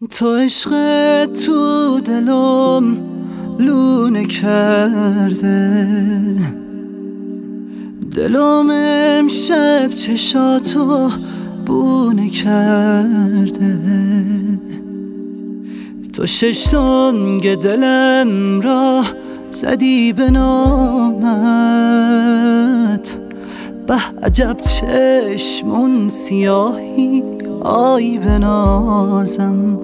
تو عشق تو دلم لونه کرده، دلم امشب چشاتو بونه کرده. تو شش سنگ دلم را زدی به نامت، به عجب چشمون سیاهی آی بنازم.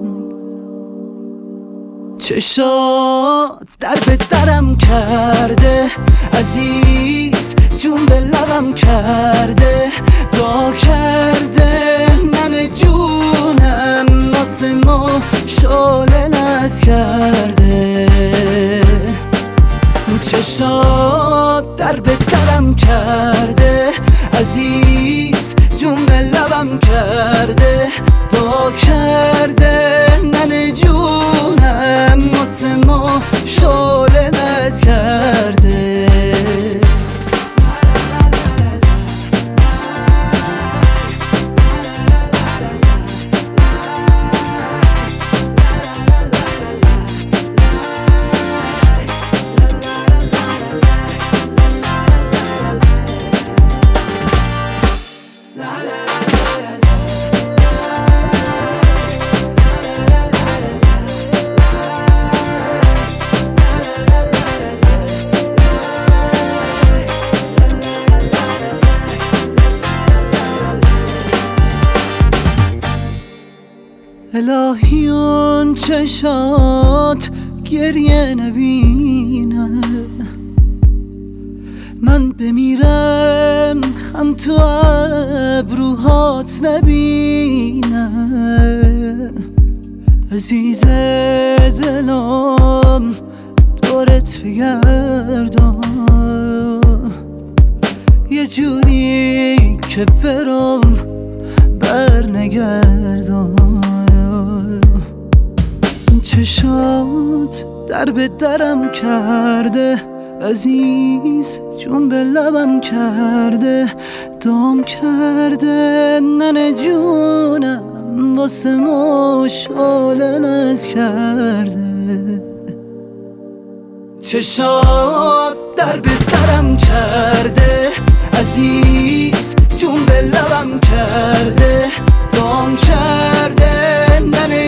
چشات در به درم کرده عزیز، جون به لبم کرده، دا کرده من جونم واسه ما شعله نز کرده. چشات در به درم کرده عزیز، جون به لبم کرده، دا کرده من جونم واسه ما شعله نز کرده. الهی اون چشات گریه نبینه، من بمیرم خم تو ابروهات نبینه. عزیز دلم دورت بگردم، یه جوری که برم بر نگردم. چشات در به درم کرده عزیز، جون به لبم کرده، دام کرده ننه جونم واسه ما شعله نز کرده. چشات در به درم کرده عزیز، جون به لبم کرده، دام کرده ننه